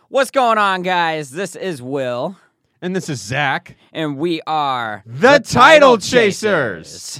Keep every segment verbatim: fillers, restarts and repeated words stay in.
What's going on, guys? This is Will. And this is Zach. And we are the, the Title, Title Chasers. Chasers.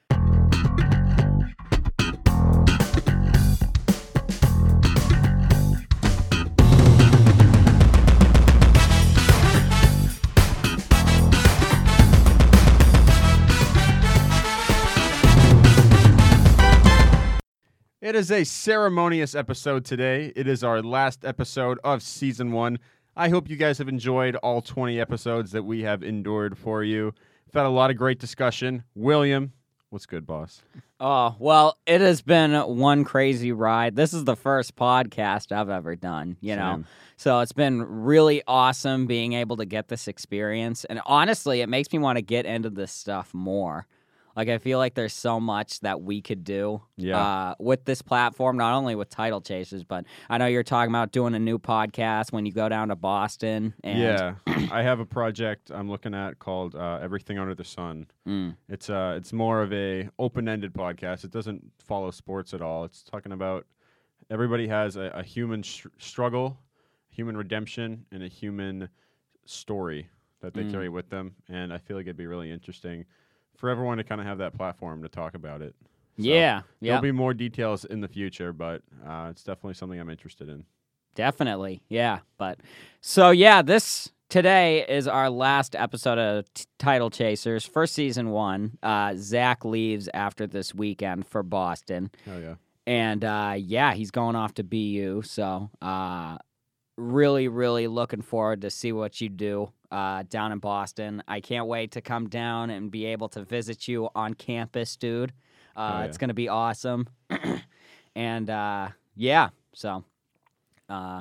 It is a ceremonious episode today. It is our last episode of Season one. I hope you guys have enjoyed all twenty episodes that we have endured for you. We've had a lot of great discussion. William, what's good, boss? Oh, well, it has been one crazy ride. This is the first podcast I've ever done, you Same. know? So it's been really awesome being able to get this experience. And honestly, it makes me want to get into this stuff more. Like, I feel like there's so much that we could do yeah. uh, with this platform, not only with Title Chasers, but I know you're talking about doing a new podcast when you go down to Boston. And yeah, I have a project I'm looking at called uh, Everything Under the Sun. Mm. It's uh, it's more of a open-ended podcast. It doesn't follow sports at all. It's talking about everybody has a, a human sh- struggle, human redemption, and a human story that they Mm. carry with them. And I feel like it'd be really interesting for everyone to kind of have that platform to talk about it. So yeah, yeah. There'll be more details in the future, but uh, it's definitely something I'm interested in. Definitely, yeah. But so yeah, this today is our last episode of T- Title Chasers for season one. Uh, Zach leaves after this weekend for Boston, Oh yeah, and uh, yeah, he's going off to B U. So uh, really, really looking forward to see what you do uh, down in Boston. I can't wait to come down and be able to visit you on campus, dude. Uh, oh, yeah. It's going to be awesome. and uh, yeah, so uh,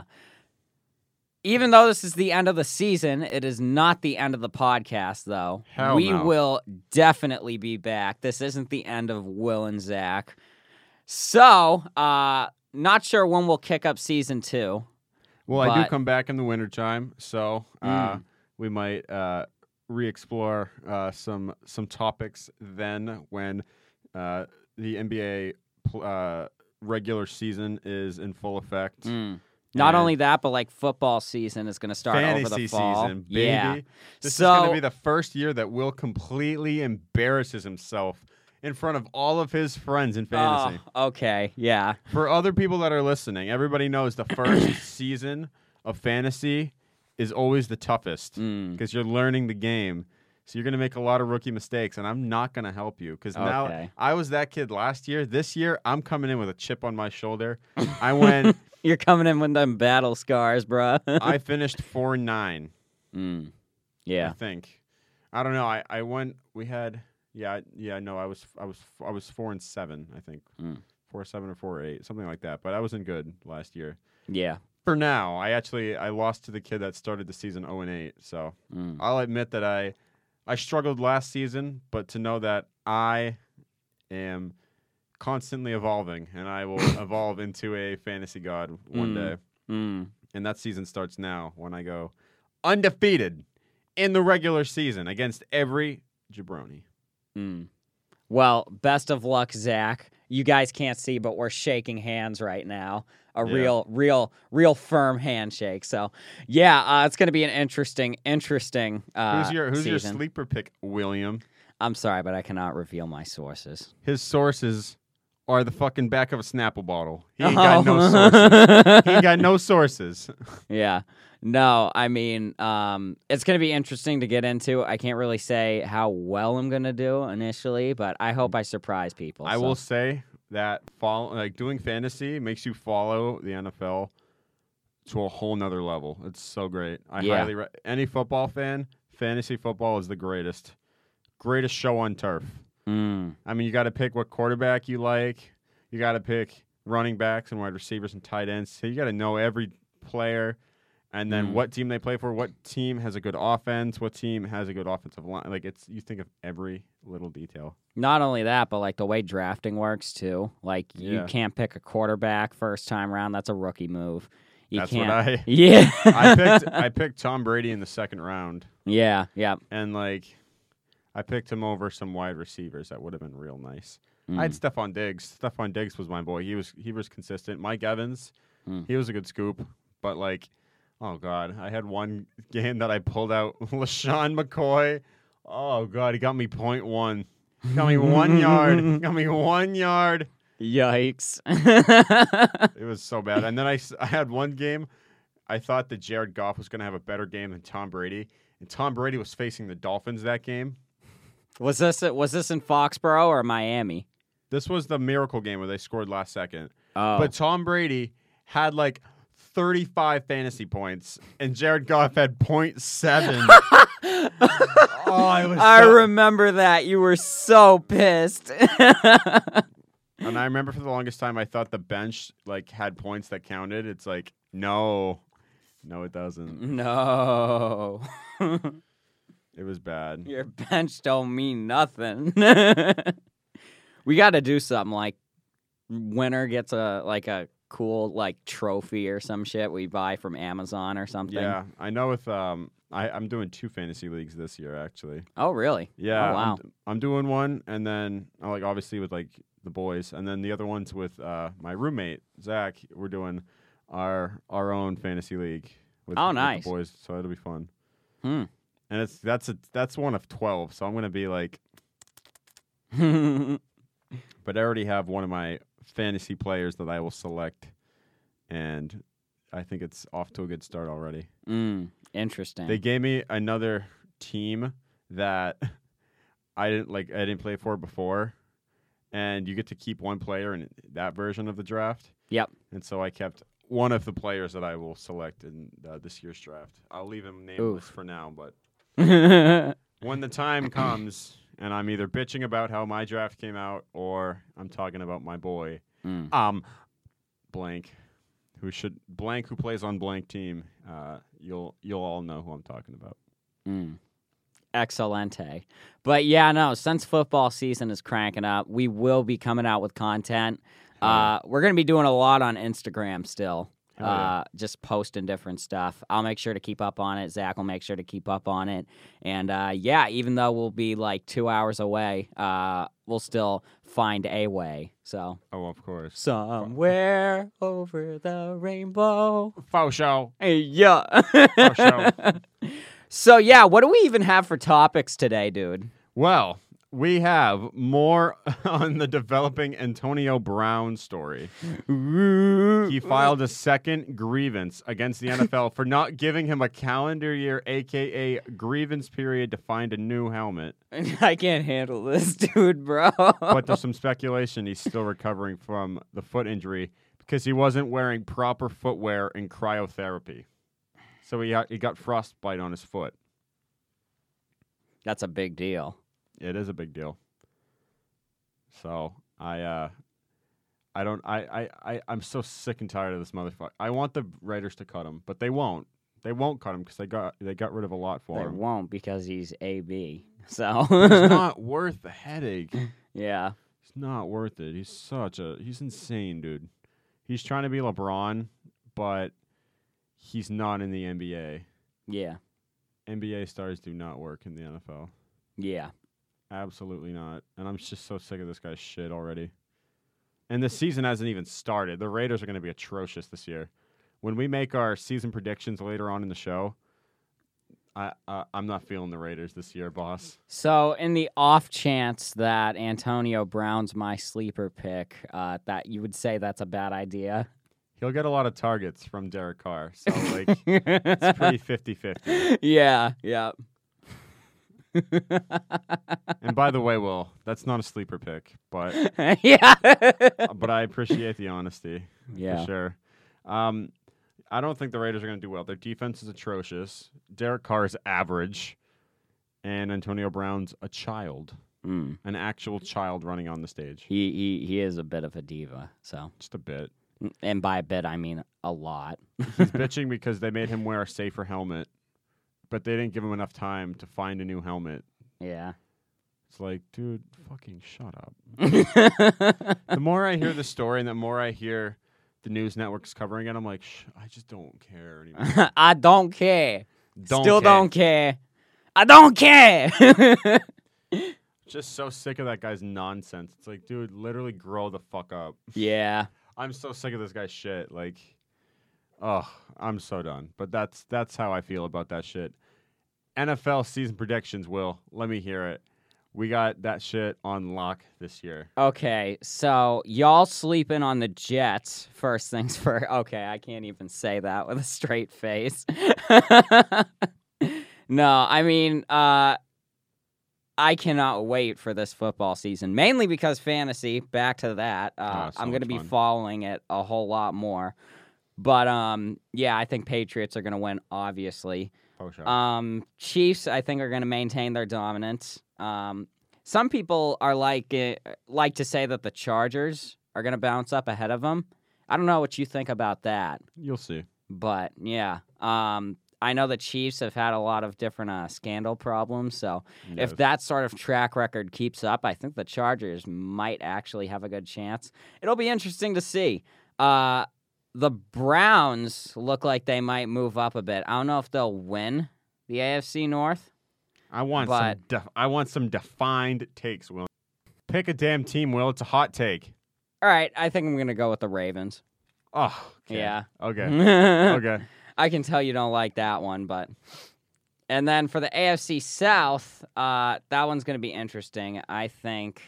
even though this is the end of the season, it is not the end of the podcast, though. Hell we no. will definitely be back. This isn't the end of Will and Zach. So, uh, not sure when we'll kick up season two. Well, I do But- come back in the wintertime, so uh, Mm. we might uh, re-explore uh, some some topics then when uh, the N B A pl- uh, regular season is in full effect. Mm. Not And only that, but like football season is going to start over the fantasy fall. season, baby. Yeah. This So- is going to be the first year that Will completely embarrasses himself in front of all of his friends in fantasy. Oh, okay, yeah. For other people that are listening, everybody knows the first season of fantasy is always the toughest because Mm. you're learning the game. So you're going to make a lot of rookie mistakes, and I'm not going to help you because now Okay. I was that kid last year. This year, I'm coming in with a chip on my shoulder. I went, You're coming in with them battle scars, bro. I finished four and nine, mm. I Yeah. think. I don't know. I, I went, we had, yeah, yeah, no, I was, I was, I was four and seven, I think. Mm. Four, seven, or four, eight, something like that. But I wasn't good last year. Yeah. For now, I actually I lost to the kid that started the season zero and eight. So Mm. I'll admit that I I struggled last season, but to know that I am constantly evolving and I will evolve into a fantasy god one Mm. day. Mm. And that season starts now when I go undefeated in the regular season against every jabroni. Mm. Well, best of luck, Zach. You guys can't see, but we're shaking hands right now. A Yeah. real, real, real firm handshake. So, yeah, uh, it's going to be an interesting, interesting uh, Who's your Who's your season. sleeper pick, William? I'm sorry, but I cannot reveal my sources. His sources are the fucking back of a Snapple bottle. He ain't Oh. got no sources. He ain't got no sources. Yeah. No, I mean, um, it's going to be interesting to get into. I can't really say how well I'm going to do initially, but I hope I surprise people. I so. will say that follow, like doing fantasy makes you follow the N F L to a whole nother level. It's so great. I Yeah. highly re- any football fan, fantasy football is the greatest, greatest show on turf. Mm. I mean, you got to pick what quarterback you like. You got to pick running backs and wide receivers and tight ends. So you got to know every player. And then Mm. what team they play for, what team has a good offense, what team has a good offensive line. Like, it's you think of every little detail. Not only that, but like the way drafting works too. Like you Yeah. can't pick a quarterback first time round. That's a rookie move. You That's can't. what I Yeah. I picked I picked Tom Brady in the second round. yeah. Yeah. And like I picked him over some wide receivers that would have been real nice. Mm. I had Stephon Diggs. Stephon Diggs was my boy. He was he was consistent. Mike Evans, Mm. he was a good scoop, but like Oh, God. I had one game that I pulled out. LaShawn McCoy. Oh, God. He got me point one. Got me one yard. Got me one yard. Yikes. It was so bad. And then I, s- I had one game. I thought that Jared Goff was going to have a better game than Tom Brady. And Tom Brady was facing the Dolphins that game. Was this was this in Foxborough or Miami? This was the miracle game where they scored last second. Oh. But Tom Brady had like thirty-five fantasy points, and Jared Goff had point seven. Oh, I was. I so- remember that. You were so pissed. And I remember for the longest time, I thought the bench like had points that counted. It's like no, no, it doesn't. No. It was bad. Your bench don't mean nothing. We got to do something like winner gets a like a cool like trophy or some shit we buy from Amazon or something. Yeah, I know. With um, I I'm doing two fantasy leagues this year actually. Oh, really? Yeah. Oh, wow. I'm, I'm doing one, and then uh, like obviously with like the boys, and then the other one's with uh my roommate Zach. We're doing our our own fantasy league. With, Oh, with nice. the boys, so it'll be fun. Hmm. And it's that's a that's one of twelve, so I'm gonna be like. But I already have one of my fantasy players that I will select, and I think it's off to a good start already. mm, interesting. They gave me another team that I didn't like. I didn't play for before, and you get to keep one player in that version of the draft. Yep. And so I kept one of the players that I will select in uh, this year's draft. I'll leave him nameless Oof. for now, but when the time comes, and I'm either bitching about how my draft came out, or I'm talking about my boy, Mm. um, blank, who should blank who plays on blank team. Uh, you'll you'll all know who I'm talking about. Mm. Excelente. But yeah, no, since football season is cranking up, we will be coming out with content. Hell yeah. Uh, we're going to be doing a lot on Instagram still. Hell yeah. Uh, just posting different stuff. I'll make sure to keep up on it. Zach will make sure to keep up on it. And uh, yeah, even though we'll be like two hours away, uh, we'll still find a way. So Oh, of course. somewhere over the rainbow. Faux show. Hey, yeah. show. So yeah, what do we even have for topics today, dude? Well, we have more on the developing Antonio Brown story. He filed a second grievance against the N F L for not giving him a calendar year, a k a grievance period, to find a new helmet. I can't handle this, dude, bro. But there's some speculation he's still recovering from the foot injury because he wasn't wearing proper footwear in cryotherapy. So he got, he got frostbite on his foot. That's a big deal. It is a big deal. So I uh I don't I, I, I I'm so sick and tired of this motherfucker. I want the Raiders to cut him, but they won't. They won't cut him because they got they got rid of a lot for They him. won't because he's A B. So It's not worth the headache. yeah. It's not worth it. He's such a he's insane, dude. He's trying to be LeBron, but he's not in the N B A. Yeah. N B A stars do not work in the N F L. Yeah. Absolutely not. And I'm just so sick of this guy's shit already. And the season hasn't even started. The Raiders are going to be atrocious this year. When we make our season predictions later on in the show, I, uh, I'm not feeling the Raiders this year, boss. So, in the off chance that Antonio Brown's my sleeper pick, uh, that you would say that's a bad idea. He'll get a lot of targets from Derek Carr. So, like, it's pretty fifty-fifty. Yeah, yeah. And by the way, Will, that's not a sleeper pick, but yeah. but I appreciate the honesty. Yeah. For sure. Um, I don't think the Raiders are going to do well. Their defense is atrocious. Derek Carr is average. And Antonio Brown's a child. Mm. An actual child running on the stage. He, he he is a bit of a diva, so. Just a bit. And by a bit, I mean a lot. He's bitching because they made him wear a safer helmet, but they didn't give him enough time to find a new helmet. Yeah. It's like, dude, fucking shut up. The more I hear the story and the more I hear the news networks covering it, I'm like, Shh, I just don't care anymore. I don't care. Don't Still care. don't care. I don't care. Just so sick of that guy's nonsense. It's like, dude, literally grow the fuck up. Yeah. I'm so sick of this guy's shit. Like, Oh, I'm so done. But that's that's how I feel about that shit. N F L season predictions, Will. Let me hear it. We got that shit on lock this year. Okay, so y'all sleeping on the Jets. First things first. Okay, I can't even say that with a straight face. No, I mean, uh, I cannot wait for this football season, mainly because fantasy, back to that, uh, Oh, so I'm going to much be fun. following it a whole lot more. But, um, yeah, I think Patriots are going to win, obviously. Oh, sure. Um, Chiefs, I think, are going to maintain their dominance. Um, some people are like uh, like to say that the Chargers are going to bounce up ahead of them. I don't know what you think about that, You'll see. but yeah, um, I know the Chiefs have had a lot of different uh, scandal problems. So Yes. if that sort of track record keeps up, I think the Chargers might actually have a good chance. It'll be interesting to see. Uh, the Browns look like they might move up a bit. I don't know if they'll win the A F C North. I want but- some. Def- I want some defined takes, Will. Pick a damn team, Will. It's a hot take. All right, I think I'm going to go with the Ravens. Oh, okay. Yeah. Okay. okay. Okay. I can tell you don't like that one, but. And then for the A F C South, uh, that one's going to be interesting. I think.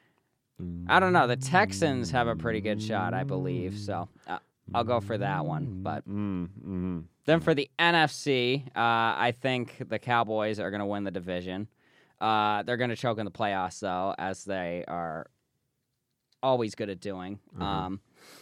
I don't know. The Texans have a pretty good shot, I believe. So uh, I'll go for that one. But Mm, mm-hmm. then for the N F C, uh, I think the Cowboys are going to win the division. Uh, they're going to choke in the playoffs, though, as they are always good at doing. Mhm. Um,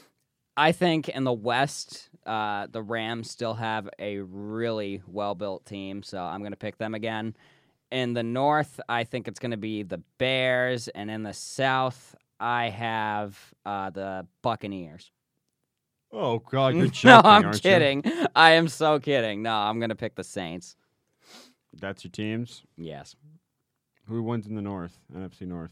I think in the West, uh, the Rams still have a really well-built team, so I'm going to pick them again. In the North, I think it's going to be the Bears, and in the South, I have uh, the Buccaneers. Oh God, you're no, joking, I'm aren't kidding. I am so kidding. No, I'm going to pick the Saints. you? That's your teams. Yes. Who wins in the North? N F C North.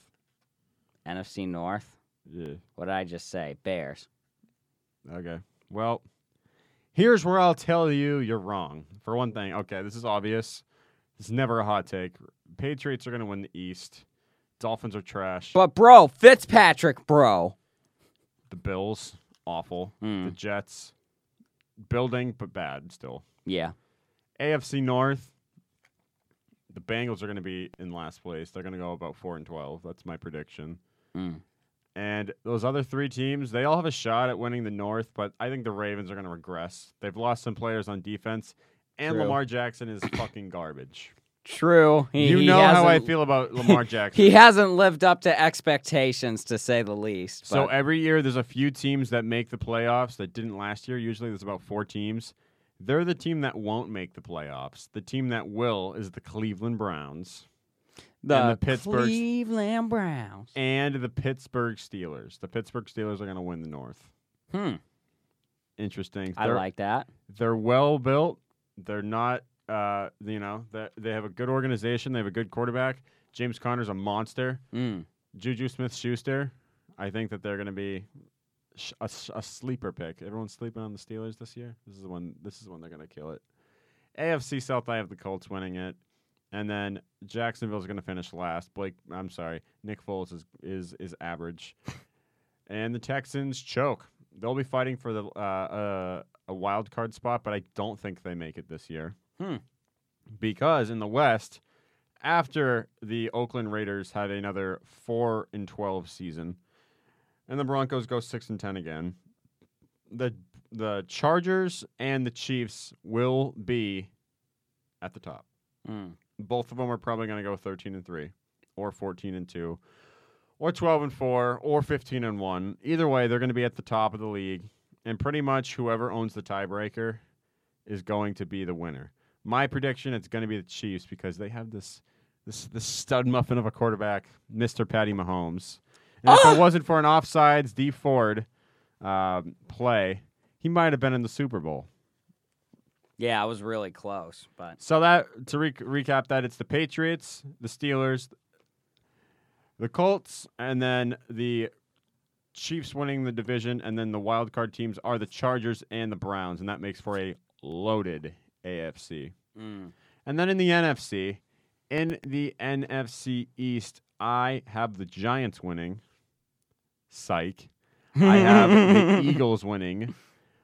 N F C North. Yeah. What did I just say? Bears. Okay. Well, here's where I'll tell you you're wrong. For one thing, okay, this is obvious. This is never a hot take. Patriots are going to win the East. Dolphins are trash. But, bro, Fitzpatrick, bro. The Bills, awful. Mm. The Jets, building, but bad still. Yeah. A F C North, the Bengals are going to be in last place. They're going to go about four and twelve. That's my prediction. Mm. And those other three teams, they all have a shot at winning the North, but I think the Ravens are going to regress. They've lost some players on defense, and True. Lamar Jackson is fucking garbage. True. He, you he know how I hasn't- feel about Lamar Jackson. He hasn't lived up to expectations, to say the least. So but- every year there's a few teams that make the playoffs that didn't last year. Usually there's about four teams. They're the team that won't make the playoffs. The team that will is the Cleveland Browns the, and the Pittsburgh- Cleveland Browns. and the Pittsburgh Steelers. The Pittsburgh Steelers are going to win the North. Hmm. Interesting. I They're- like that. They're well built. They're not, uh, you know, they they have a good organization. They have a good quarterback. James Conner's a monster. Mm. Juju Smith-Schuster, I think that they're going to be sh- a, s- a sleeper pick. Everyone's sleeping on the Steelers this year. This is when this is when they're going to kill it. A F C South, I have the Colts winning it, and then Jacksonville's going to finish last. Blake, I'm sorry, Nick Foles is is is average, and the Texans choke. They'll be fighting for the uh, uh, a wild card spot, but I don't think they make it this year. Hmm. Because in the West, after the Oakland Raiders had another four and twelve season, and the Broncos go six and ten again, the the Chargers and the Chiefs will be at the top. Mm. Both of them are probably going to go thirteen and three, or fourteen and two, or twelve and four, or fifteen and one. Either way, they're going to be at the top of the league, and pretty much whoever owns the tiebreaker is going to be the winner. My prediction, it's going to be the Chiefs because they have this this this stud muffin of a quarterback, Mister Patty Mahomes. And if it wasn't for an offsides D Ford um, play, he might have been in the Super Bowl. Yeah, I was really close, but So that to re- recap that, it's the Patriots, the Steelers, the Colts, and then the Chiefs winning the division, and then the wild card teams are the Chargers and the Browns, and that makes for a loaded A F C. mm. And then in the N F C, in the N F C East, I have the Giants winning. Psych. I have the Eagles winning.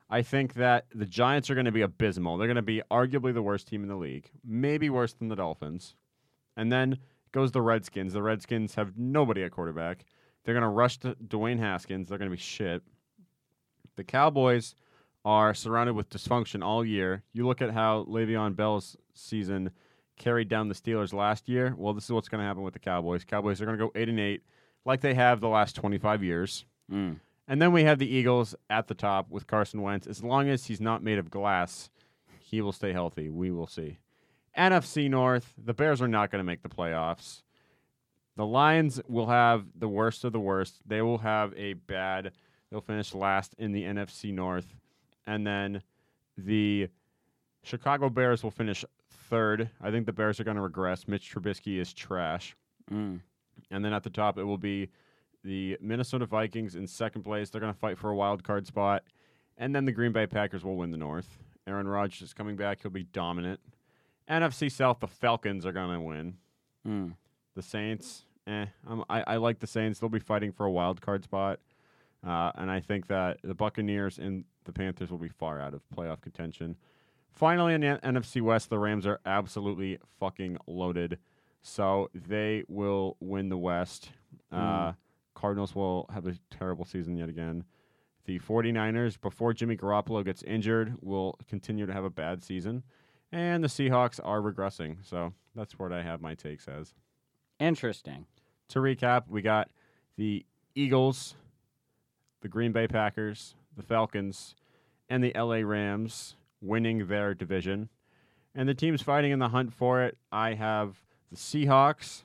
I think that the Giants are going to be abysmal. They're going to be arguably the worst team in the league, maybe worse than the Dolphins. And then goes the Redskins. The Redskins have nobody at quarterback. They're going to rush to Dwayne Haskins. They're going to be shit. The Cowboys are surrounded with dysfunction all year. You look at how Le'Veon Bell's season carried down the Steelers last year. Well, this is what's going to happen with the Cowboys. Cowboys are going to go eight and eight, like they have the last twenty-five years. Mm. And then we have the Eagles at the top with Carson Wentz. As long as he's not made of glass, he will stay healthy. We will see. N F C North, the Bears are not going to make the playoffs. The Lions will have the worst of the worst. They will have a bad, they'll finish last in the N F C North. And then the Chicago Bears will finish third. I think the Bears are going to regress. Mitch Trubisky is trash. Mm. And then at the top, it will be the Minnesota Vikings in second place. They're going to fight for a wild card spot. And then the Green Bay Packers will win the North. Aaron Rodgers is coming back. He'll be dominant. N F C South, the Falcons are going to win. Mm. The Saints, eh. I'm, I, I like the Saints. They'll be fighting for a wild card spot. Uh, and I think that the Buccaneers and the Panthers will be far out of playoff contention. Finally, in the N F C West, the Rams are absolutely fucking loaded. So they will win the West. Uh, Mm. Cardinals will have a terrible season yet again. The 49ers, before Jimmy Garoppolo gets injured, will continue to have a bad season. And the Seahawks are regressing. So that's what I have my takes as. Interesting. To recap, we got the Eagles, the Green Bay Packers, the Falcons, and the L A Rams winning their division. And the teams fighting in the hunt for it, I have the Seahawks,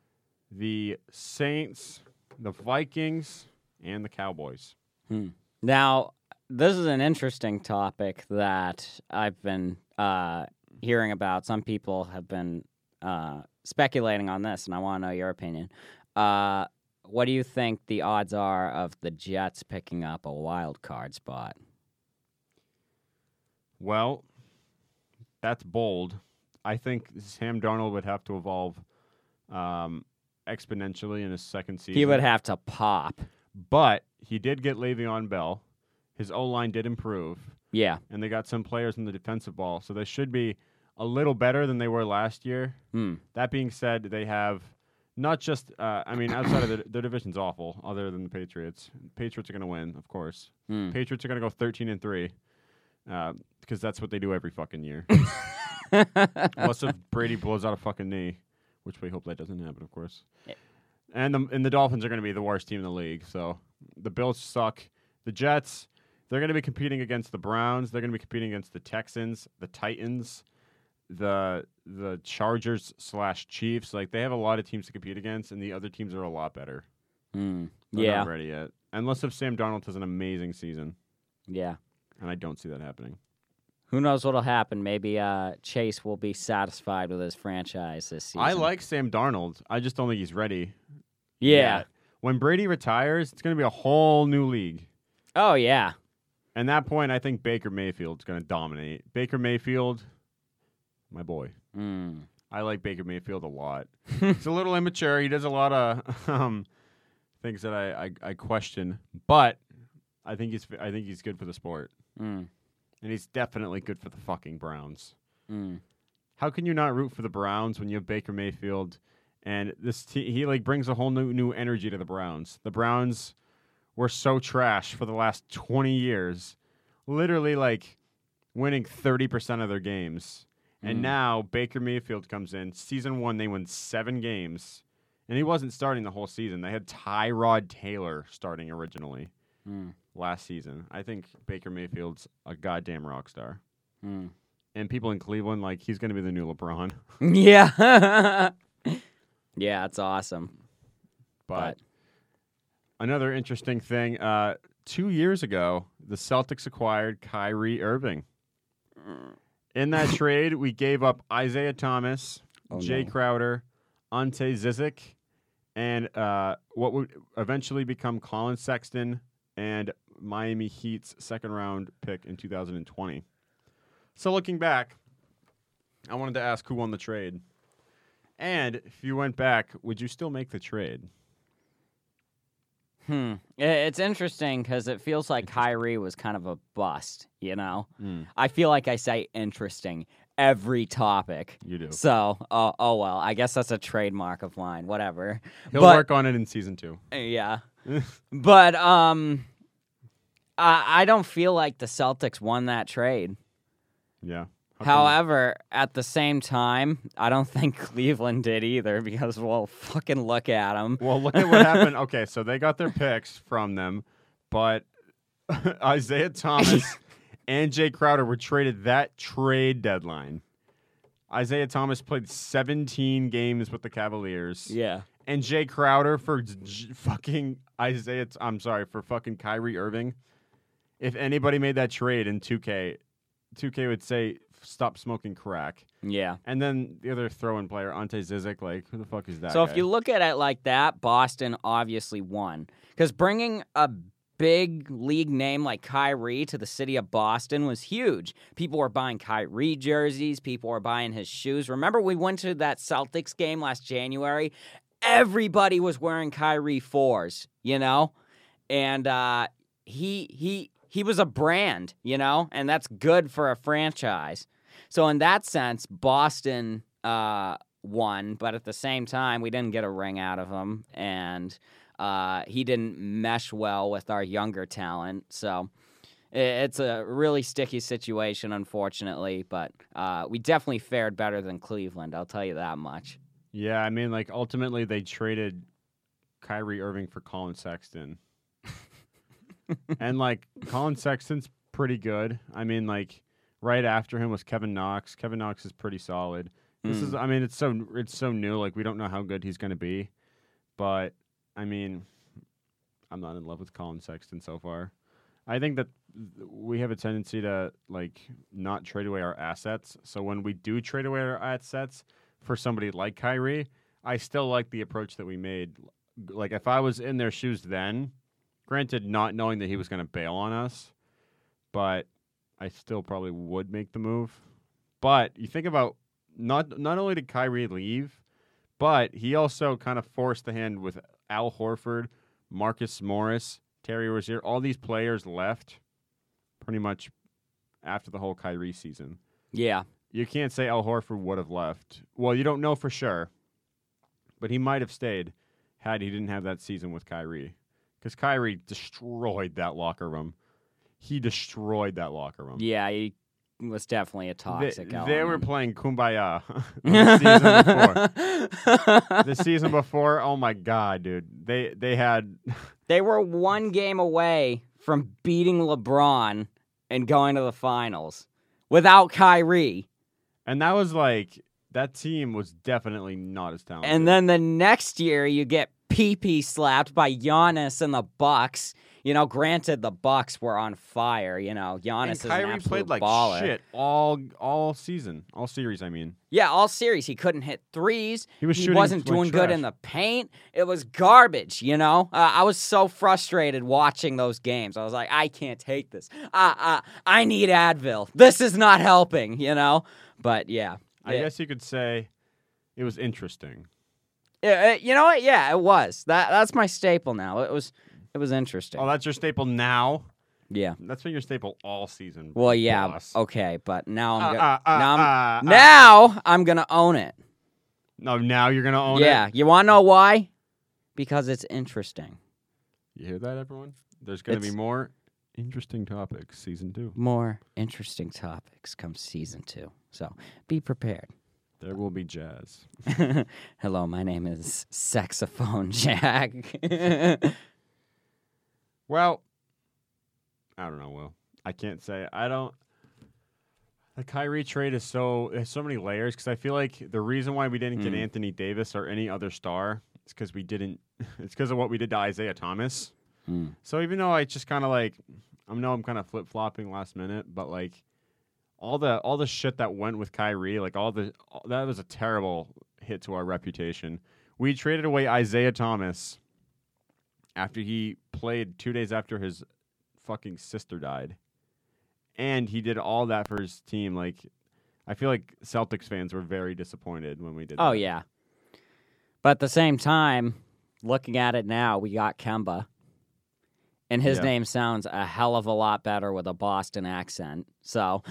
the Saints, the Vikings, and the Cowboys. Hmm. Now, this is an interesting topic that I've been uh, hearing about. Some people have been uh, speculating on this, and I want to know your opinion. Uh, what do you think the odds are of the Jets picking up a wild card spot? Well, that's bold. I think Sam Darnold would have to evolve um, exponentially in his second season. He would have to pop. But he did get Le'Veon Bell. His O-line did improve. Yeah. And they got some players in the defensive ball. So they should be a little better than they were last year. Hmm. That being said, they have not just, uh, I mean, outside of the, their division's awful, other than the Patriots. Patriots are going to win, of course. Hmm. Patriots are going to go thirteen and three uh, because that's what they do every fucking year. Unless if Brady blows out a fucking knee, which we hope that doesn't happen, of course. Yeah. And the and the Dolphins are going to be the worst team in the league. So the Bills suck. The Jets, they're going to be competing against the Browns. They're going to be competing against the Texans, the Titans, the the Chargers slash Chiefs. Like they have a lot of teams to compete against, and the other teams are a lot better. Hmm. They're Yeah. not ready yet. Unless if Sam Darnold has an amazing season, Yeah. and I don't see that happening. Who knows what'll happen? Maybe uh, Chase will be satisfied with his franchise this season. I like Sam Darnold. I just don't think he's ready. Yeah. yet. When Brady retires, it's going to be a whole new league. Oh, yeah. And that point, I think Baker Mayfield's going to dominate. Baker Mayfield, my boy. Mm. I like Baker Mayfield a lot. He's a little immature. He does a lot of um, things that I, I, I question, but I think he's I think he's good for the sport, Mm. and he's definitely good for the fucking Browns. Mm. How can you not root for the Browns when you have Baker Mayfield? And this te- he like brings a whole new new energy to the Browns. The Browns were so trash for the last twenty years, literally like winning thirty percent of their games. And Mm. now Baker Mayfield comes in. Season one, they won seven games, and he wasn't starting the whole season. They had Tyrod Taylor starting originally Mm. last season. I think Baker Mayfield's a goddamn rock star. Mm. And people in Cleveland like he's going to be the new LeBron. Yeah. Yeah, it's awesome. But another interesting thing, uh, two years ago, the Celtics acquired Kyrie Irving. In that trade, we gave up Isaiah Thomas, Oh, Jay no. Crowder, Ante Zizic, and uh, what would eventually become Colin Sexton and Miami Heat's second-round pick in two thousand twenty. So looking back, I wanted to ask who won the trade. And if you went back, would you still make the trade? Hmm. I- It's interesting because it feels like Kyrie was kind of a bust, you know? Mm, I feel like I say interesting every topic. you do. So, oh, oh well, I guess that's a trademark of mine. Whatever. He'll but, work on it in season two. Yeah. But um, I, I don't feel like the Celtics won that trade. Yeah. How come- However, at the same time, I don't think Cleveland did either because, well, fucking look at them. Well, look at what happened. Okay, so they got their picks from them, but Isaiah Thomas and Jay Crowder were traded that trade deadline. Isaiah Thomas played seventeen games with the Cavaliers. Yeah. And Jay Crowder for j- fucking Isaiah. I'm sorry, for fucking Kyrie Irving. If anybody made that trade in two K, two K would say, stop smoking crack. Yeah. And then the other throw-in player, Ante Zizic, like, who the fuck is that So guy? if you look at it like that, Boston obviously won. Because bringing a big league name like Kyrie to the city of Boston was huge. People were buying Kyrie jerseys. People were buying his shoes. Remember we went to that Celtics game last January? Everybody was wearing Kyrie fours, you know? And uh, he he he was a brand, you know? And that's good for a franchise. So in that sense, Boston uh, won, but at the same time, we didn't get a ring out of him, and uh, he didn't mesh well with our younger talent. So i- it's a really sticky situation, unfortunately, but uh, we definitely fared better than Cleveland, I'll tell you that much. Yeah, I mean, like, ultimately they traded Kyrie Irving for Colin Sexton. And, like, Colin Sexton's pretty good. I mean, like, right after him was Kevin Knox. Kevin Knox is pretty solid. This Mm. is, I mean, it's so it's so new. Like, we don't know how good he's going to be. But, I mean, I'm not in love with Colin Sexton so far. I think that th- we have a tendency to, like, not trade away our assets. So when we do trade away our assets for somebody like Kyrie, I still like the approach that we made. Like, if I was in their shoes then, granted, not knowing that he was going to bail on us, but I still probably would make the move. But you think about, not not only did Kyrie leave, but he also kind of forced the hand with Al Horford, Marcus Morris, Terry Rozier. All these players left pretty much after the whole Kyrie season. Yeah. You can't say Al Horford would have left. Well, you don't know for sure, but he might have stayed had he didn't have that season with Kyrie. Because Kyrie destroyed that locker room. He destroyed that locker room. Yeah, he was definitely a They, toxic they were element. playing Kumbaya the season before. The season before, oh my god, dude. They they had They were one game away from beating LeBron and going to the finals without Kyrie. and that was like that team was definitely not as talented. And then the next year, you get P P slapped by Giannis and the Bucks. You know, granted, the Bucks were on fire. You know, Giannis and is an Kyrie absolute played like baller. shit all all season, all series. I mean, Yeah, all series. He couldn't hit threes. He was shooting wasn't like doing good trash. in the paint. It was garbage, you know? Uh, I was so frustrated watching those games. I was like, I can't take this. Uh, uh, I need Advil. This is not helping, you know? But, yeah. I It- guess you could say it was interesting. it- it- you know what? Yeah, it was. That That's my staple now. It was It was interesting. Oh, that's your staple now. Yeah. That's been your staple all season. Well, yeah. boss. Okay, but now I'm Uh, gonna uh, uh, now, I'm, uh, uh. now I'm gonna own it. No, now you're gonna own Yeah. it. You want to know why? Because it's interesting. You hear that, everyone? There's gonna be It's- more interesting topics. Season two. More interesting topics come season two. So be prepared. There will be jazz. Hello, my name is Saxophone Jack. Well, I don't know, Will. I can't say. I don't. The Kyrie trade is so there's so many layers because I feel like the reason why we didn't get Mm. Anthony Davis or any other star is because we didn't. It's because of what we did to Isaiah Thomas. Hmm. So even though I just kind of like, I know I'm kind of flip flopping last minute, but like all the all the shit that went with Kyrie, like all the all, that was a terrible hit to our reputation. We traded away Isaiah Thomas after he played two days after his fucking sister died, and he did all that for his team. Like, I feel like Celtics fans were very disappointed when we did. Oh, that. yeah. But at the same time, looking at it now, we got Kemba. And his Yeah. name sounds a hell of a lot better with a Boston accent. So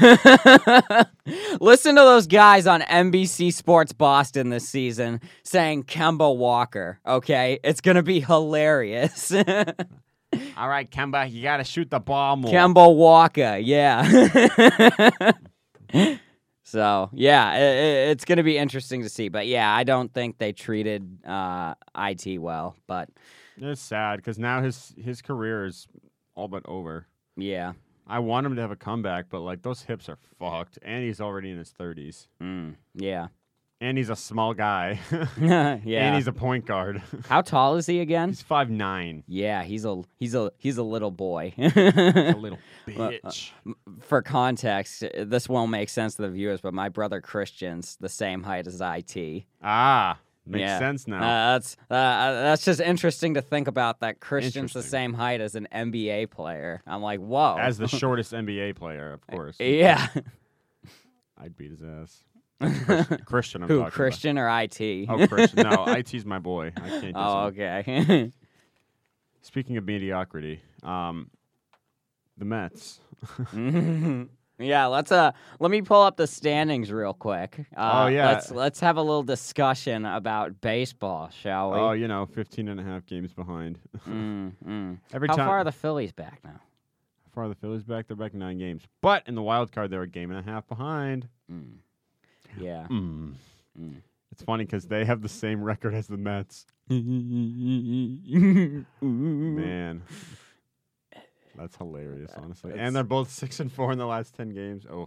listen to those guys on N B C Sports Boston this season saying Kemba Walker, okay? It's going to be hilarious. All right, Kemba, you got to shoot the ball more. Kemba Walker, yeah. So, yeah, it, it's going to be interesting to see. But, yeah, I don't think they treated uh, I T well. But, It's sad because now his his career is all but over. yeah. I want him to have a comeback, but like those hips are fucked, and he's already in his thirties, Mm, yeah. and he's a small guy, yeah. and he's a point guard. How tall is he again? He's five nine. Yeah, he's a he's a he's a little boy. A little Well, uh, bitch. For context, this won't make sense to the viewers, but my brother Christian's the same height as I T. Ah, makes Yeah. sense now. Uh, that's uh, that's just interesting to think about. That Christian's the Interesting. same height as an N B A player. I'm like, whoa. As the shortest N B A player, of course. yeah. I'd beat his ass. Christian, Christian I'm Who, talking Christian or I T? about. Oh, Christian. No, I T's my boy. I can't diss Oh, him. okay. Speaking of mediocrity, um, the Mets. Yeah, let's uh let me pull up the standings real quick. Uh, Oh, yeah. let's let's have a little discussion about baseball, shall we? Oh, you know, fifteen and a half games behind. mm, mm. Every How time. far are the Phillies back now? How far are the Phillies back? They're back nine games. But in the wild card, they're a game and a half behind. Mm. Yeah. Mm. Mm. It's funny because they have the same record as the Mets. Man. Man. That's hilarious, honestly. That's- And they're both six and four in the last ten games. Oh,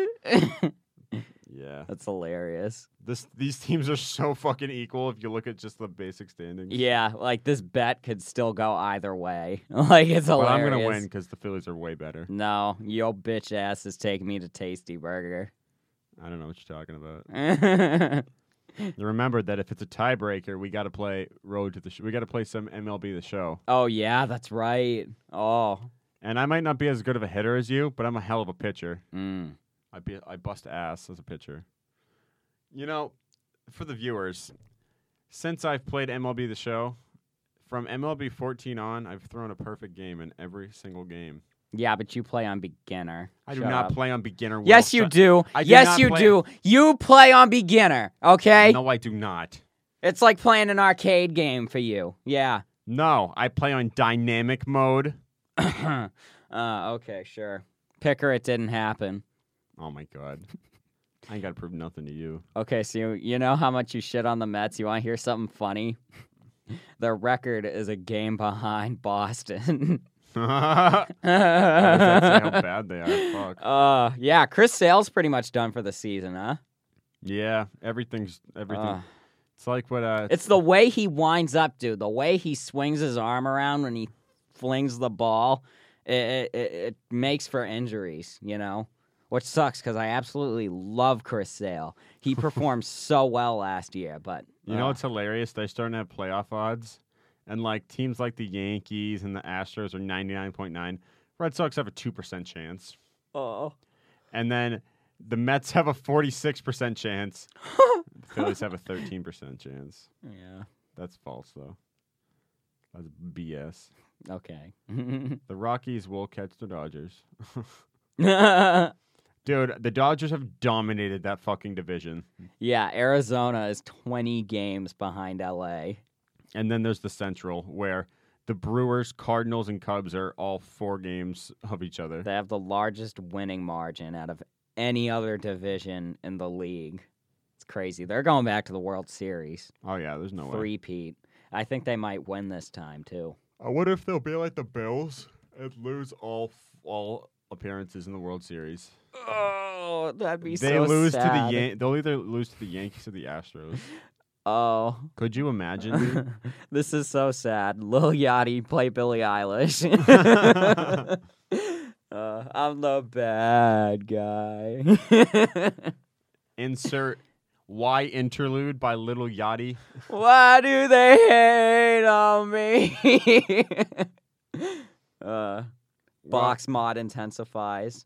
yeah. That's hilarious. This these teams are so fucking equal if you look at just the basic standings. Yeah, like this bet could still go either way. Like it's But hilarious. I'm gonna win because the Phillies are way better. No, yo bitch ass is taking me to Tasty Burger. I don't know what you're talking about. Remember that if it's a tiebreaker, we got to play Road to the Show. We got to play some M L B The Show. Oh yeah, that's right. Oh. And I might not be as good of a hitter as you, but I'm a hell of a pitcher. Mm. I be I bust ass as a pitcher. You know, for the viewers, since I've played M L B The Show, from M L B fourteen on, I've thrown a perfect game in every single game. Yeah, but you play on beginner. I do Shut not up. play on beginner. Yes, Will you do. I do yes, not you play- do. You play on beginner, okay? No, I do not. It's like playing an arcade game for you. Yeah. No, I play on dynamic mode. uh, okay, sure. Picker, it didn't happen. Oh my god. I ain't got to prove nothing to you. Okay, so you, you know how much you shit on the Mets? You want to hear something funny? Their record is a game behind Boston. That's how bad they are. Fuck. uh, yeah, Chris Sale's pretty much done for the season, huh? Yeah, everything's everything. Uh, It's like what uh it's the way he winds up, dude. The way he swings his arm around when he flings the ball, it, it, it makes for injuries, you know? Which sucks because I absolutely love Chris Sale. He performed so well last year, but... You know uh, what's hilarious? They're starting to have playoff odds, and like teams like the Yankees and the Astros are ninety-nine point nine. Red Sox have a two percent chance, Oh. and then the Mets have a forty-six percent chance. The Phillies have a thirteen percent chance. Yeah. That's false though. That's B S. Okay. The Rockies will catch the Dodgers. yeah, Dude, the Dodgers have dominated that fucking division. Arizona is twenty games behind L A. And then there's the Central, where the Brewers, Cardinals, and Cubs are all four games of each other. They have the largest winning margin out of any other division in the league. It's crazy. They're going back to the World Series. Oh, yeah, there's no way. Three-peat. I think they might win this time, too. I wonder if they'll be like the Bills and lose all all appearances in the World Series. Oh, that'd be They so lose sad. to the Yan- they'll either lose to the Yankees or the Astros. Oh. Could you imagine? Dude? This is so sad. Lil Yachty play Billie Eilish. uh, I'm the bad guy. Insert Y interlude by Little Yachty. Why do they hate on me? uh, box mod intensifies.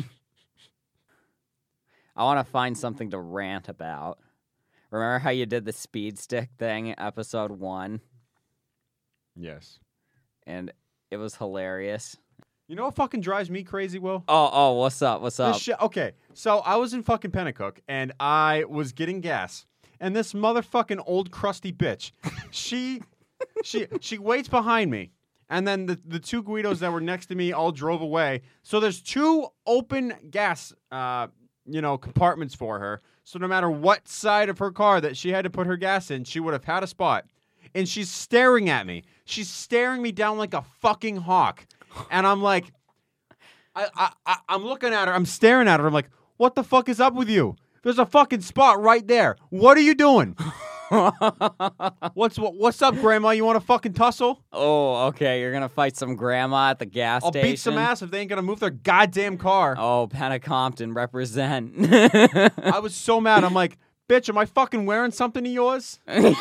I want to find something to rant about. Remember how you did the speed stick thing, episode one? Yes. And It was hilarious. You know what fucking drives me crazy, Will? Oh, oh, what's up? What's This up? shit- okay, so I was in fucking Pennacook, and I was getting gas, and this motherfucking old crusty bitch, she, she, she waits behind me, and then the the two Guidos that were next to me all drove away. So there's two open gas, uh, you know, compartments for her. So no matter what side of her car that she had to put her gas in, she would have had a spot. And she's staring at me. She's staring me down like a fucking hawk. And I'm like, I, I, I, I'm looking at her. I'm staring at her. I'm like, what the fuck is up with you? There's a fucking spot right there. What are you doing? what's what, What's up, Grandma? You want to fucking tussle? Oh, okay. You're gonna fight some grandma at the gas I'll station. beat some ass if they ain't gonna move their goddamn car. Oh, Pennacompton represent. I was so mad. I'm like, bitch, am I fucking wearing something of yours? And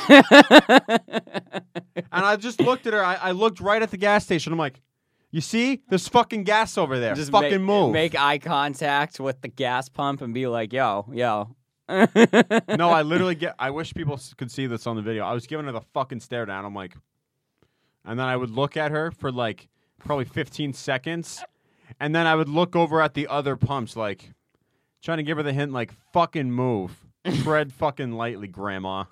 I just looked at her. I, I looked right at the gas station. I'm like, you see? There's fucking gas over there. Just fucking make, move. Make eye contact with the gas pump and be like, yo, yo. No, I literally get. I wish people s- could see this on the video. I was giving her the fucking stare down. I'm like, and then I would look at her for like probably fifteen seconds, and then I would look over at the other pumps, like trying to give her the hint, like fucking move, tread fucking lightly, Grandma.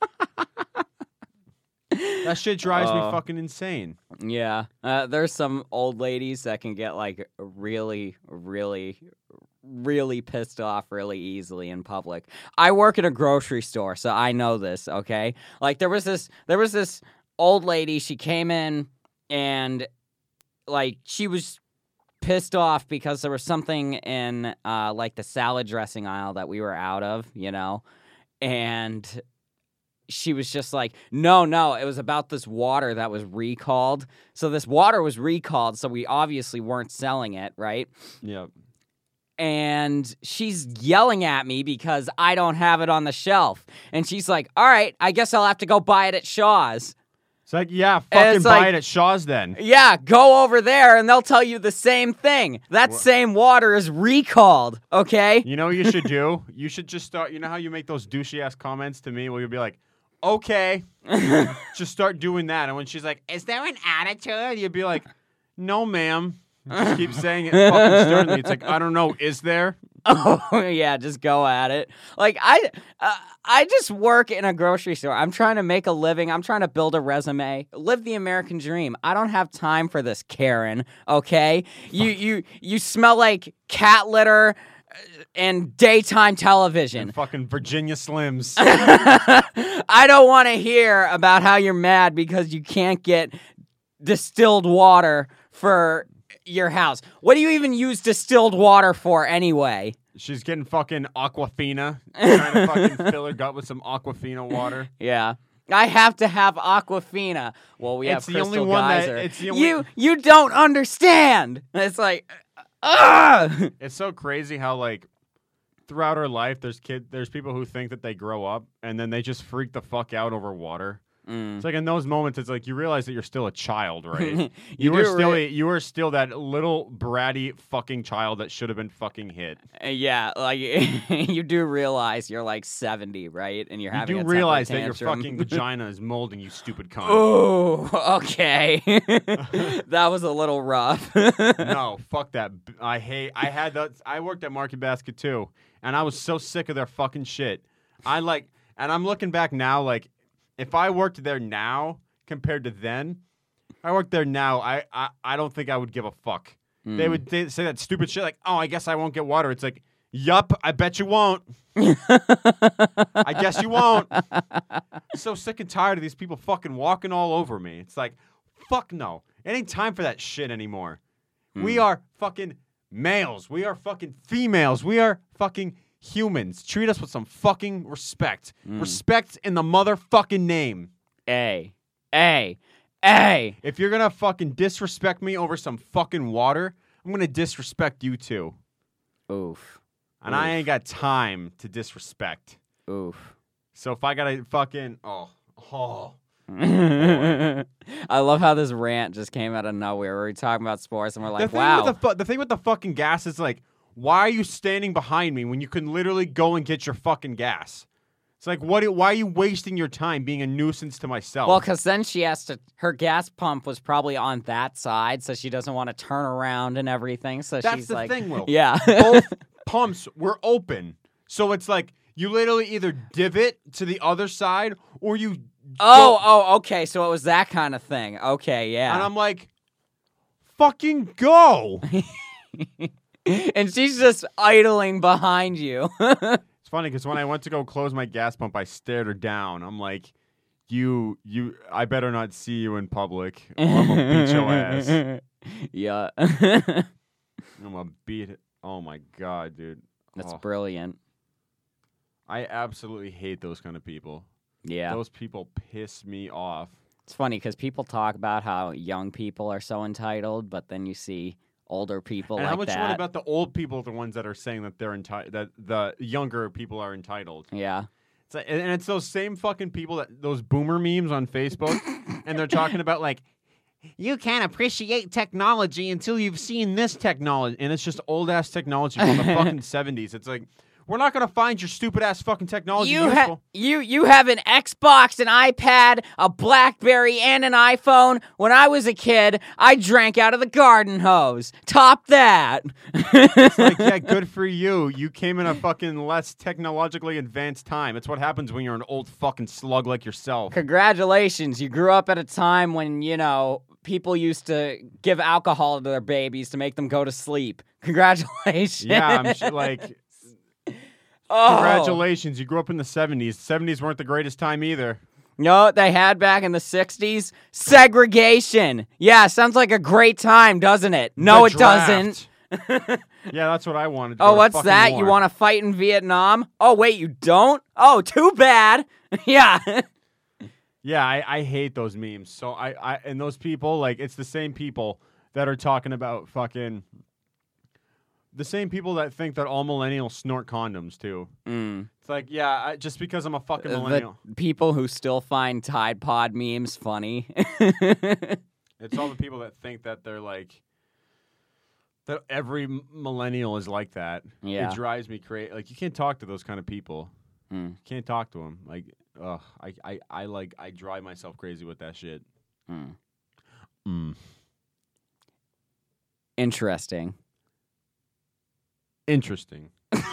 That shit drives me Uh, fucking insane. Yeah. Uh, there's some old ladies that can get like really, really, really pissed off really easily in public. I work in a grocery store, so I know this, okay? Like there was this there was this old lady, she came in and like she was pissed off because there was something in uh like the salad dressing aisle that we were out of, you know. And she was just like, no, no, it was about this water that was recalled. So this water was recalled, so we obviously weren't selling it, right? Yep. And she's yelling at me because I don't have it on the shelf. And she's like, all right, I guess I'll have to go buy it at Shaw's. It's like, yeah, fucking it's buy like- it at Shaw's then. Yeah, go over there and they'll tell you the same thing. That Wha- same water is recalled, okay? You know what you should do? You should just start. You know how you make those douchey ass comments to me where you'll be like, okay. Just start doing that. And when she's like, is there an attitude? You'd be like, no, ma'am. Just keep saying it fucking sternly. It's like, I don't know. Is there? Oh yeah, just go at it. Like I, uh, I just work in a grocery store. I'm trying to make a living. I'm trying to build a resume, live the American dream. I don't have time for this, Karen. Okay, you you you smell like cat litter and daytime television. And fucking Virginia Slims. I don't want to hear about how you're mad because you can't get distilled water for your house. What do you even use distilled water for anyway? She's getting fucking Aquafina. Trying to fucking fill her gut with some Aquafina water. Yeah. I have to have Aquafina. Well, we It's have the Crystal only one that- Geyser. it's the only- You you don't understand. It's like, ugh. It's so crazy how like throughout her life, there's kid, there's people who think that they grow up and then they just freak the fuck out over water. Mm. It's like in those moments, it's like you realize that you're still a child, right? You you were do still re- a, you were still that little bratty fucking child that should have been fucking hit. Uh, Yeah, like you do realize you're like seventy, right? And you're You having do a temper realize that your tantrum. fucking vagina is molding, you stupid cunt. Oh, okay. That was a little rough. No, fuck that. B- I hate. I had that. I worked at Market Basket too, and I was so sick of their fucking shit. I like, and I'm looking back now, like, if I worked there now compared to then, I worked there now. I I, I don't think I would give a fuck. They Mm. would they say that stupid shit like, oh, I guess I won't get water. It's like, yup, I bet you won't. I guess you won't. So sick and tired of these people fucking walking all over me. It's like, fuck no. It ain't time for that shit anymore. We Mm. are fucking males. We are fucking females. We are fucking humans. Treat us with some fucking respect. Mm. Respect in the motherfucking name. A, A, A. If you're gonna fucking disrespect me over some fucking water, I'm gonna disrespect you too. Oof. And I Oof. ain't got time to disrespect. Oof. So if I gotta fucking oh oh I love how this rant just came out of nowhere. We're talking about sports and we're like, the thing wow. with the fu- the thing with the fucking gas is like, why are you standing behind me when you can literally go and get your fucking gas? It's like, what? do- Why are you wasting your time being a nuisance to myself? Well, because then she has to. Her gas pump was probably on that side, so she doesn't want to turn around and everything. So That's she's the like, thing, Will. yeah. Both pumps were open, so it's like you literally either divot to the other side or you. oh, go- oh, okay. So it was that kind of thing. Okay, yeah. And I'm like, fucking go. And she's just idling behind you. It's funny because when I went to go close my gas pump, I stared her down. I'm like, you, you, I better not see you in public, or I'm gonna beat your ass. Yeah. I'm gonna beat it. Oh my god, dude. That's Oh, brilliant. I absolutely hate those kind of people. Yeah. Those people piss me off. It's funny because people talk about how young people are so entitled, but then you see older people And like how much that. what about the old people, the ones that are saying that they're entitled, that the younger people are entitled? Yeah. It's like, and it's those same fucking people that those boomer memes on Facebook, and they're talking about like, you can't appreciate technology until you've seen this technology, and it's just old ass technology from the fucking seventies. It's like, we're not gonna find your stupid ass fucking technology You, useful. ha- you you have an Xbox, an iPad, a BlackBerry, and an iPhone. When I was a kid, I drank out of the garden hose. Top that. It's like, yeah, good for you. You came in a fucking less technologically advanced time. It's what happens when you're an old fucking slug like yourself. Congratulations. You grew up at a time when, you know, people used to give alcohol to their babies to make them go to sleep. Congratulations. Yeah, I'm sure, like, Oh. congratulations. You grew up in the seventies. The seventies weren't the greatest time either. You know what they had back in the sixties? Segregation. Yeah, sounds like a great time, doesn't it? No, The it doesn't. draft. Yeah, that's what I wanted. Oh, what's that? You want to fight in Vietnam? Oh, wait, you don't? Oh, too bad. Yeah. Yeah, I, I hate those memes. So I, I and those people, like, it's the same people that are talking about fucking the same people that think that all millennials snort condoms too. Mm. It's like, yeah, I, just because I'm a fucking The millennial. people who still find Tide Pod memes funny. It's all the people that think that they're like that every m- millennial is like that. Yeah. It drives me crazy. Like, you can't talk to those kind of people. Mm. You can't talk to them. Like, ugh, I, I, I like I drive myself crazy with that shit. Mm. Mm. Interesting. Interesting.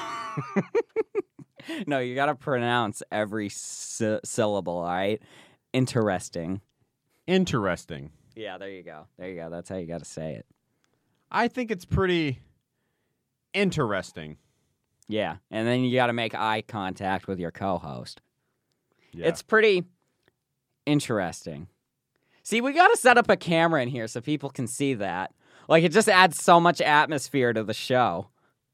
No, you got to pronounce every sy- syllable, all right? Interesting. Interesting. Yeah, there you go. There you go. That's how you got to say it. I think it's pretty interesting. Yeah, and then you got to make eye contact with your co-host. Yeah. It's pretty interesting. See, we got to set up a camera in here so people can see that. Like, it just adds so much atmosphere to the show.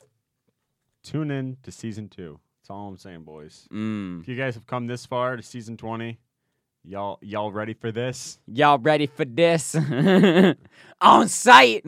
Tune in to season two. That's all I'm saying, boys. Mm. If you guys have come this far to season twenty, y'all y'all ready for this? Y'all ready for this? On site.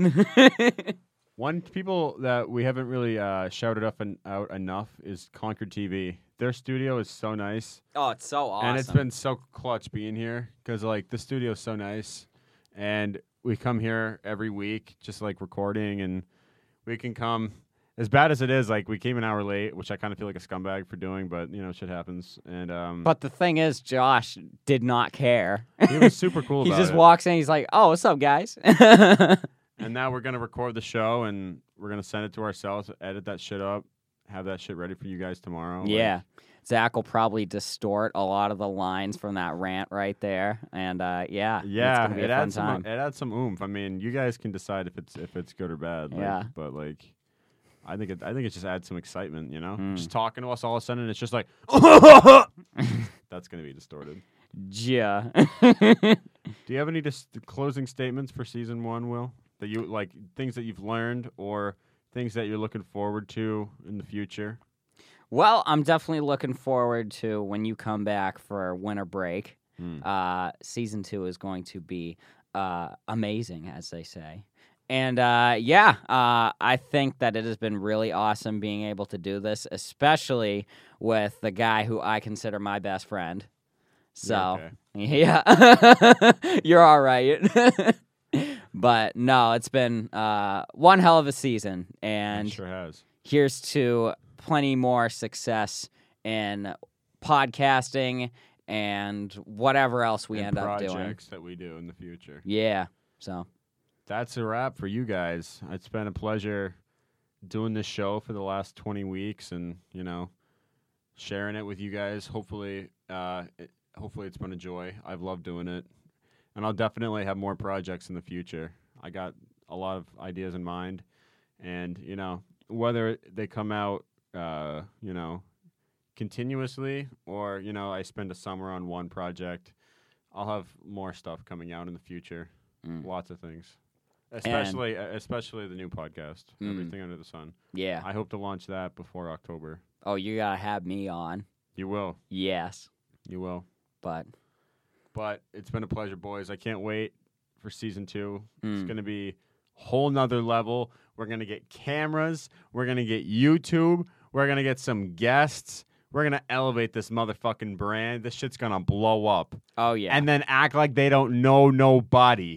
One people that we haven't really uh, shouted up and out enough is Concord T V. Their studio is so nice. Oh, it's so awesome. And it's been so clutch being here because, like, the studio is so nice. And we come here every week just, like, recording. And we can come, as bad as it is, like, we came an hour late, which I kind of feel like a scumbag for doing. But, you know, shit happens. And um, But the thing is, Josh did not care. he was super cool He about just it. walks in. He's like, oh, what's up, guys? And now we're going to record the show. And we're going to send it to ourselves, edit that shit up, have that shit ready for you guys tomorrow. Like, Yeah. Zach will probably distort a lot of the lines from that rant right there. And, uh, yeah. it's Yeah, gonna be it a fun adds some time. it adds some oomph. I mean, you guys can decide if it's if it's good or bad. Like, Yeah. But like, I think it I think it just adds some excitement. You know, Mm. just talking to us all of a sudden, it's just like that's gonna be distorted. Yeah. Do you have any dis- closing statements for season one, Will? That you like things that you've learned or things that you're looking forward to in the future? Well, I'm definitely looking forward to when you come back for winter break. Mm. Uh, season two is going to be uh, amazing, as they say. And uh, yeah, uh, I think that it has been really awesome being able to do this, especially with the guy who I consider my best friend. So, Yeah, yeah, you're all right. But no, it's been uh, one hell of a season. It And sure has. here's to plenty more success in podcasting and whatever else we and end up doing. projects that we do in the future. Yeah. So That's a wrap for you guys. It's been a pleasure doing this show for the last twenty weeks and, you know, sharing it with you guys. Hopefully, uh, it, hopefully it's been a joy. I've loved doing it. And I'll definitely have more projects in the future. I got a lot of ideas in mind. And, you know, whether they come out, uh, you know, continuously or, you know, I spend a summer on one project, I'll have more stuff coming out in the future. mm. Lots of things. Especially uh, especially the new podcast, Mm. Everything Under the Sun. yeah. I hope to launch that before October. Oh, you gotta have me on. You will. Yes. You will. But But it's been a pleasure, boys. I can't wait for season two. It's mm. going to be a whole nother level. We're going to get cameras. We're going to get YouTube. We're going to get some guests. We're going to elevate this motherfucking brand. This shit's going to blow up. Oh yeah. And then act like they don't know nobody.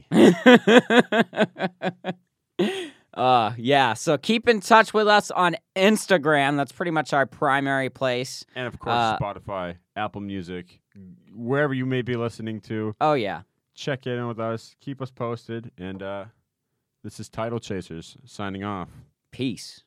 uh yeah, so keep in touch with us on Instagram. That's pretty much our primary place. And, of course, Uh, Spotify, Apple Music, wherever you may be listening to. Oh yeah. Check in with us. Keep us posted. And uh, this is Title Chasers signing off. Peace.